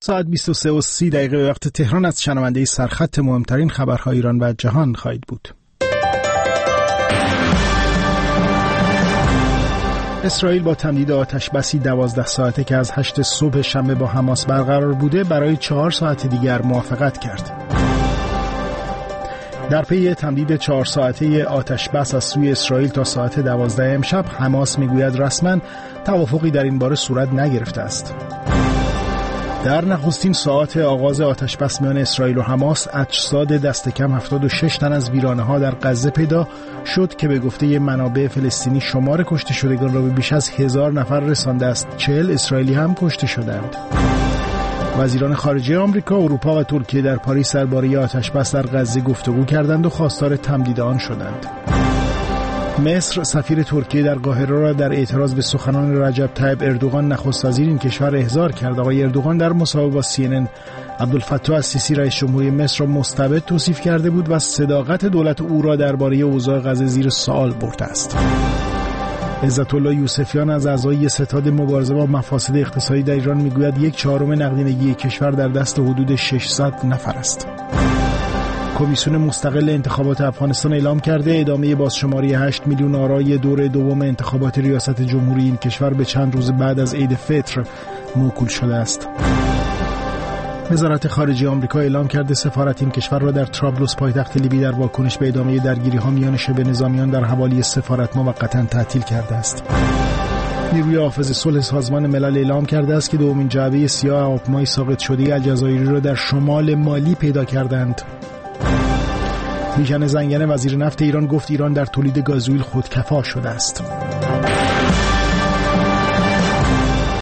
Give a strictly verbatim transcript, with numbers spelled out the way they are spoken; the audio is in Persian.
ساعت بیست و سه و سی دقیقه به وقت تهران از شنونده سرخط مهمترین خبرهای ایران و جهان خواهید بود. اسرائیل با تمدید آتش بسی دوازده ساعته که از هشت صبح شنبه با حماس برقرار بوده برای چهار ساعت دیگر موافقت کرد. در پی تمدید چهار ساعته آتش بس از سوی اسرائیل تا ساعت دوازده امشب، حماس میگوید رسما توافقی در این باره صورت نگرفته است. در نخستین ساعت آغاز آتش بس میان اسرائیل و حماس، اجساد دست کم هفتاد و شش تن از ویرانه‌ها در غزه پیدا شد که به گفته منابع فلسطینی شمار کشته شدگان را به بیش از هزار نفر رسانده است. چهل اسرائیلی هم کشته شدند. وزیران خارجه آمریکا، اروپا و ترکیه در پاریس درباره آتش بس در غزه گفتگو کردند و خواستار تمدید آن شدند. مصر سفیر ترکیه در قاهره را در اعتراض به سخنان رجب طیب اردوغان نخست وزیر این کشور احضار کرد. آقای اردوغان در مصاحبه با سی ان ان عبدالفتاح السیسی رئیس جمهوری مصر را مستبد توصیف کرده بود و صداقت دولت او را درباره اوضاع غزه زیر سوال برده است. عزت الله یوسفیان از اعضای ستاد مبارزه با مفاسد اقتصادی در ایران میگوید یک چهارم نقدینگی کشور در دست حدود ششصد نفر است. کمیسیون مستقل انتخابات افغانستان اعلام کرده ادامه بازشماری هشت میلیون آرای دور دوم انتخابات ریاست جمهوری این کشور به چند روز بعد از عید فطر موکول شده است. وزارت خارجه آمریکا اعلام کرده سفارت این کشور را در طرابلس پایتخت لیبی در واکنش به ادامه درگیری‌ها میان شبه نظامیان در حوالی سفارت موقتا تعطیل کرده است. نیروی حافظ صلح سازمان ملل اعلام کرده است که دومین جعبه سیاه آبمای ساقط شده الجزایری را در شمال مالی پیدا کردند. میشن زنگنه وزیر نفت ایران گفت ایران در تولید گازوئیل خودکفا شده است.